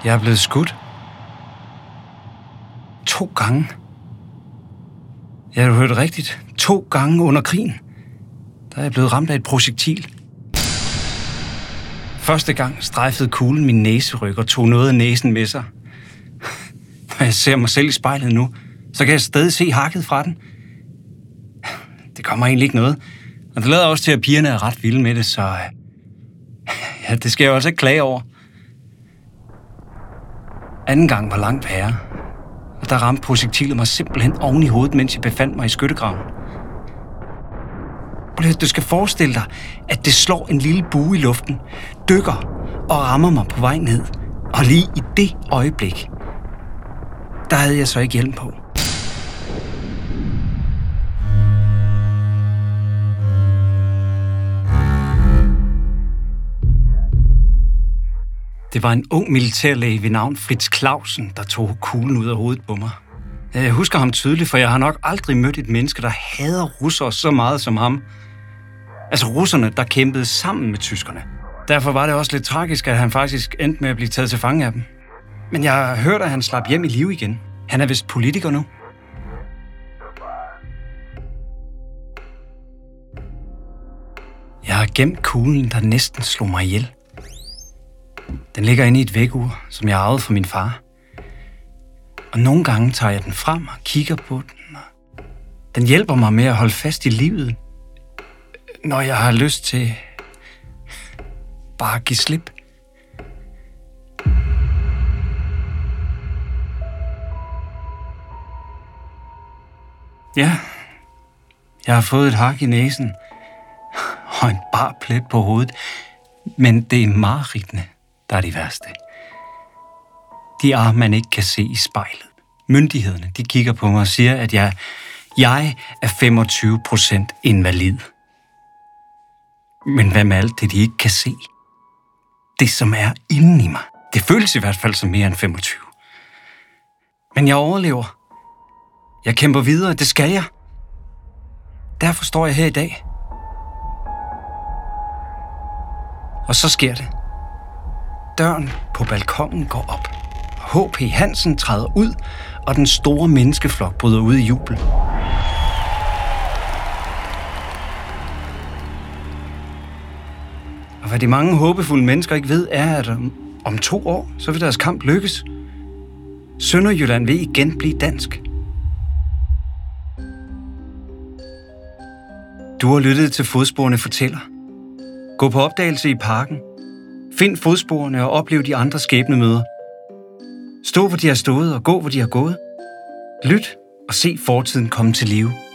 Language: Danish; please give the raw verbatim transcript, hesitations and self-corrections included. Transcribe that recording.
Jeg er blevet skudt. To gange. Jeg har hørt rigtigt. To gange under krigen. Der er jeg blevet ramt af et projektil. Første gang strejfede kuglen min næseryg og tog noget af næsen med sig. Når jeg ser mig selv i spejlet nu, så kan jeg stadig se hakket fra den. Det kommer egentlig ikke noget. Og det lader også til, at pigerne er ret vilde med det, så ja, det skal jeg også ikke klage over. Anden gang var langt værre. Og der ramte projektilet mig simpelthen oven i hovedet, mens jeg befandt mig i skyttegraven. Du skal forestille dig, at det slår en lille bue i luften, dykker og rammer mig på vej ned. Og lige i det øjeblik, der havde jeg så ikke hjelm på. Det var en ung militærlæge ved navn Fritz Clausen, der tog kuglen ud af hovedet på mig. Jeg husker ham tydeligt, for jeg har nok aldrig mødt et menneske, der hader russere så meget som ham. Altså russerne, der kæmpede sammen med tyskerne. Derfor var det også lidt tragisk, at han faktisk endte med at blive taget til fange af dem. Men jeg har hørt, at han slap hjem i live igen. Han er vist politiker nu. Jeg har gemt kuglen, der næsten slog mig ihjel. Den ligger inde i et vægur, som jeg arvede fra min far. Og nogle gange tager jeg den frem og kigger på den. Den hjælper mig med at holde fast i livet, når jeg har lyst til bare at give slip. Ja, jeg har fået et hak i næsen og en bar plet på hovedet, men det er mareridtene, der er de værste. De ar, man ikke kan se i spejlet. Myndighederne, de kigger på mig og siger, at jeg, jeg er femogtyve procent invalid. Men hvad med alt det, de ikke kan se? Det, som er inde i mig. Det føles i hvert fald som mere end femogtyve. Men jeg overlever. Jeg kæmper videre, det skal jeg. Derfor står jeg her i dag. Og så sker det. Døren på balkonen går op. H P Hansen træder ud, og den store menneskeflok bryder ud i jubel. Og hvad de mange håbefulde mennesker ikke ved, er, at om, om to år, så vil deres kamp lykkes. Sønderjylland vil igen blive dansk. Du har lyttet til Fodsporene fortæller. Gå på opdagelse i parken. Find fodsporene og oplev de andre skæbnemøder. Stå, hvor de har stået, og gå, hvor de har gået. Lyt og se fortiden komme til live.